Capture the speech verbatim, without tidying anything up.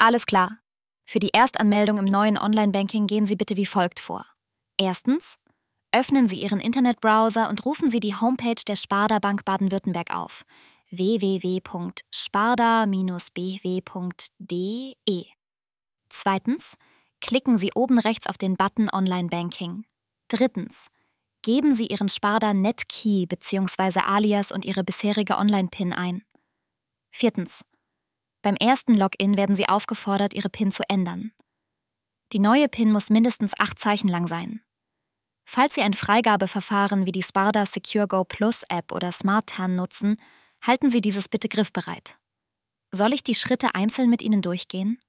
Alles klar. Für die Erstanmeldung im neuen Online-Banking gehen Sie bitte wie folgt vor. Erstens, öffnen Sie Ihren Internetbrowser und rufen Sie die Homepage der Sparda Bank Baden-Württemberg auf: w w w punkt sparda Bindestrich b w punkt d e. Zweitens, klicken Sie oben rechts auf den Button Online-Banking. Drittens, geben Sie Ihren Sparda Netkey bzw. Alias und Ihre bisherige Online-PIN ein. Viertens, beim ersten Login werden Sie aufgefordert, Ihre PIN zu ändern. Die neue PIN muss mindestens acht Zeichen lang sein. Falls Sie ein Freigabeverfahren wie die Sparda Secure Go Plus App oder SmartTan nutzen, halten Sie dieses bitte griffbereit. Soll ich die Schritte einzeln mit Ihnen durchgehen?